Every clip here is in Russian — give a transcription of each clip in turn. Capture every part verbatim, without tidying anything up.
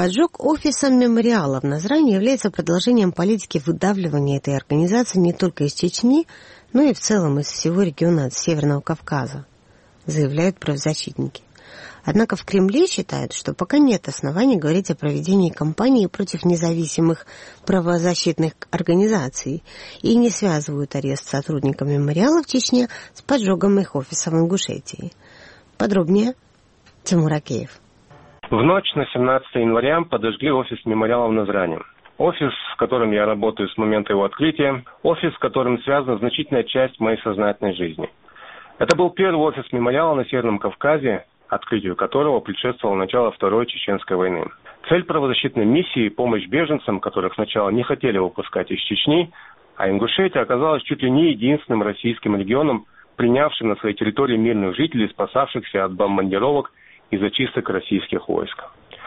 Поджог офиса мемориала в Назрани является продолжением политики выдавливания этой организации не только из Чечни, но и в целом из всего региона от Северного Кавказа, заявляют правозащитники. Однако в Кремле считают, что пока нет оснований говорить о проведении кампании против независимых правозащитных организаций и не связывают арест сотрудников мемориала в Чечне с поджогом их офиса в Ингушетии. Подробнее Тимур Акеев. В ночь на семнадцатое января подожгли офис мемориала в Назрани. Офис, в котором я работаю с момента его открытия, офис, с которым связана значительная часть моей сознательной жизни. Это был первый офис мемориала на Северном Кавказе, открытию которого предшествовало начало Второй Чеченской войны. Цель правозащитной миссии – помощь беженцам, которых сначала не хотели выпускать из Чечни, а Ингушетия оказалась чуть ли не единственным российским регионом, принявшим на своей территории мирных жителей, спасавшихся от бомбардировок и зачисток российских войск.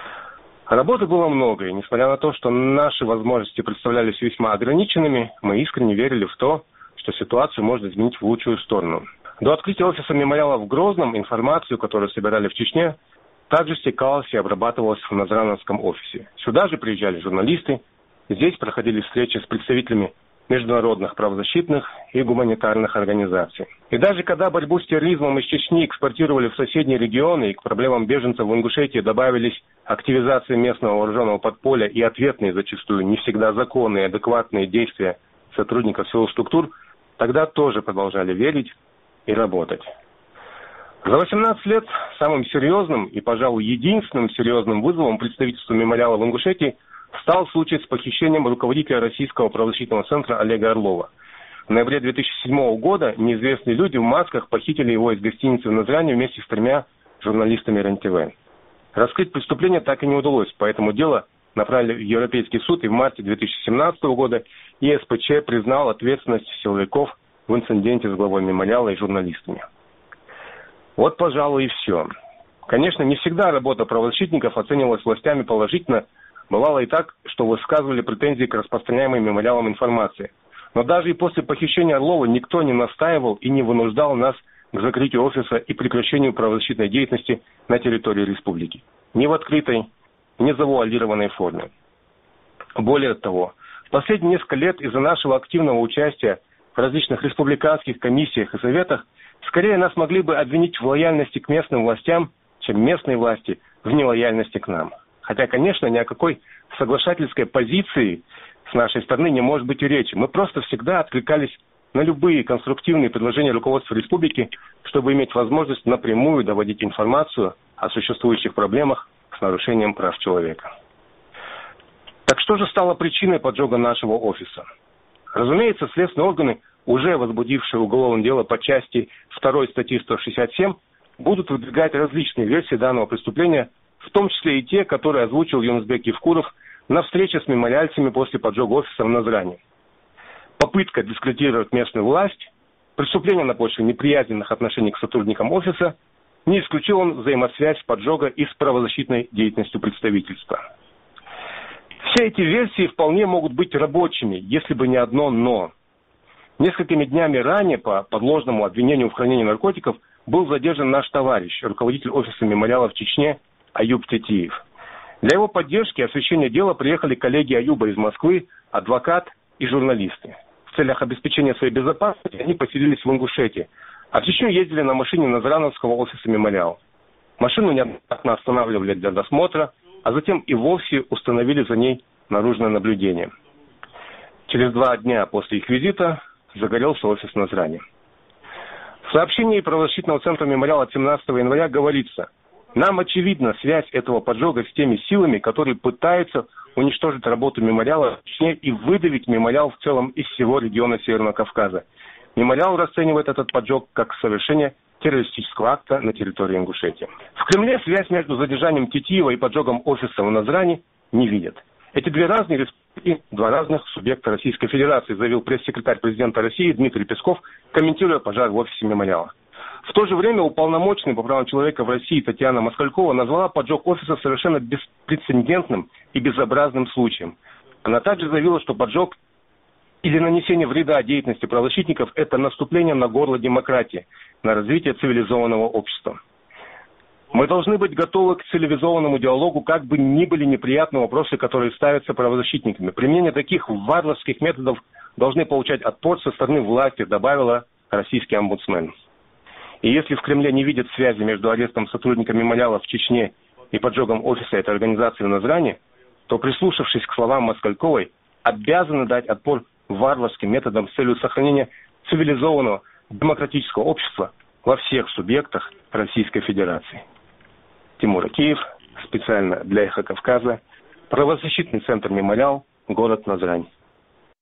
Работы было много, и несмотря на то, что наши возможности представлялись весьма ограниченными, мы искренне верили в то, что ситуацию можно изменить в лучшую сторону. До открытия офиса мемориала в Грозном информацию, которую собирали в Чечне, также стекалась и обрабатывалась в Назрановском офисе. Сюда же приезжали журналисты, здесь проходили встречи с представителями международных правозащитных и гуманитарных организаций. И даже когда борьбу с терроризмом из Чечни экспортировали в соседние регионы и к проблемам беженцев в Ингушетии добавились активизация местного вооруженного подполья и ответные, зачастую не всегда законные и адекватные действия сотрудников силовых структур, тогда тоже продолжали верить и работать. За восемнадцать лет самым серьезным и, пожалуй, единственным серьезным вызовом представительства мемориала в Ингушетии стал случай с похищением руководителя российского правозащитного центра Олега Орлова. В ноябре две тысячи седьмого года неизвестные люди в масках похитили его из гостиницы в Назрани вместе с тремя журналистами РЕН-ТВ. Раскрыть преступление так и не удалось, поэтому дело направили в Европейский суд, и в марте две тысячи семнадцатого года ЕСПЧ признал ответственность силовиков в инциденте с главой мемориала и журналистами. Вот, пожалуй, и все. Конечно, не всегда работа правозащитников оценивалась властями положительно. Бывало и так, что высказывали претензии к распространяемой мемориалом информации. Но даже и после похищения Орлова никто не настаивал и не вынуждал нас к закрытию офиса и прекращению правозащитной деятельности на территории республики. Ни в открытой, ни в завуалированной форме. Более того, в последние несколько лет из-за нашего активного участия в различных республиканских комиссиях и советах скорее нас могли бы обвинить в лояльности к местным властям, чем местные власти в нелояльности к нам. Хотя, конечно, ни о какой соглашательской позиции с нашей стороны не может быть и речи. Мы просто всегда откликались на любые конструктивные предложения руководства республики, чтобы иметь возможность напрямую доводить информацию о существующих проблемах с нарушением прав человека. Так что же стало причиной поджога нашего офиса? Разумеется, следственные органы, уже возбудившие уголовное дело по части второй статьи сто шестьдесят семь, будут выдвигать различные версии данного преступления, в том числе и те, которые озвучил Юнусбек Евкуров на встрече с мемориальцами после поджога офиса в Назрани. Попытка дискредитировать местную власть, преступление на почве неприязненных отношений к сотрудникам офиса, не исключил он взаимосвязь поджога и с правозащитной деятельностью представительства. Все эти версии вполне могут быть рабочими, если бы не одно «но». Несколькими днями ранее по подложному обвинению в хранении наркотиков был задержан наш товарищ, руководитель офиса мемориала в Чечне Аюб Тетиев. Для его поддержки и освещения дела приехали коллеги Аюба из Москвы, адвокат и журналисты. В целях обеспечения своей безопасности они поселились в Ингушетии, а в Чечню ездили на машине Назрановского офиса мемориала. Машину неоднократно останавливали для досмотра, а затем и вовсе установили за ней наружное наблюдение. Через два дня после их визита загорелся офис в Назрани. В сообщении правозащитного центра мемориала от семнадцатого января говорится: нам очевидна связь этого поджога с теми силами, которые пытаются уничтожить работу мемориала в Чечне и выдавить мемориал в целом из всего региона Северного Кавказа. Мемориал расценивает этот поджог как совершение террористического акта на территории Ингушетии. В Кремле связь между задержанием Тетиева и поджогом офиса в Назрани не видят. Эти две разные республики, два разных субъекта Российской Федерации, заявил пресс-секретарь президента России Дмитрий Песков, комментируя пожар в офисе мемориала. В то же время уполномоченный по правам человека в России Татьяна Москалькова назвала поджог офиса совершенно беспрецедентным и безобразным случаем. Она также заявила, что поджог или нанесение вреда деятельности правозащитников – это наступление на горло демократии, на развитие цивилизованного общества. Мы должны быть готовы к цивилизованному диалогу, как бы ни были неприятны вопросы, которые ставятся правозащитниками. Применение таких варварских методов должны получать отпор со стороны власти, добавила российский омбудсмен. И если в Кремле не видят связи между арестом сотрудника мемориала в Чечне и поджогом офиса этой организации в Назрани, то, прислушавшись к словам Москальковой, обязаны дать отпор варварским методам с целью сохранения цивилизованного демократического общества во всех субъектах Российской Федерации. Тимур Акиев, специально для «Эхо Кавказа», правозащитный центр «Мемориал», город Назрань.